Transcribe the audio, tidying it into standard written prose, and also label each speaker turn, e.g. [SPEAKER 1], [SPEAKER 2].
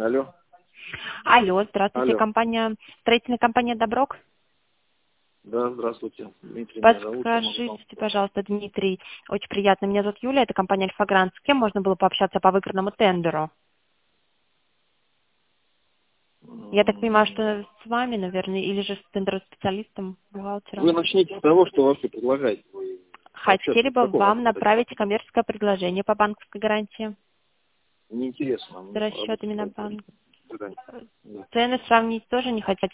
[SPEAKER 1] Алло.
[SPEAKER 2] Алло, здравствуйте,
[SPEAKER 1] Алло.
[SPEAKER 2] строительная компания «Доброк».
[SPEAKER 1] Да, здравствуйте. Дмитрий меня зовут. Я могу вам
[SPEAKER 2] Подскажите, пожалуйста, Дмитрий, очень приятно, меня зовут Юлия, это компания «Альфа-Грант». С кем можно было пообщаться по выигранному тендеру? Я так понимаю, что с вами, наверное, или же с тендероспециалистом, бухгалтером.
[SPEAKER 1] Вы начните с того, что вообще предлагаете. Вы
[SPEAKER 2] Хотели
[SPEAKER 1] общаться в
[SPEAKER 2] бы
[SPEAKER 1] каком
[SPEAKER 2] вам
[SPEAKER 1] вопросе?
[SPEAKER 2] направить коммерческое предложение по банковской гарантии
[SPEAKER 1] Неинтересно
[SPEAKER 2] с
[SPEAKER 1] мне
[SPEAKER 2] расчетами на
[SPEAKER 1] работать.
[SPEAKER 2] банк.
[SPEAKER 1] Да.
[SPEAKER 2] Цены сравнить тоже не хотите?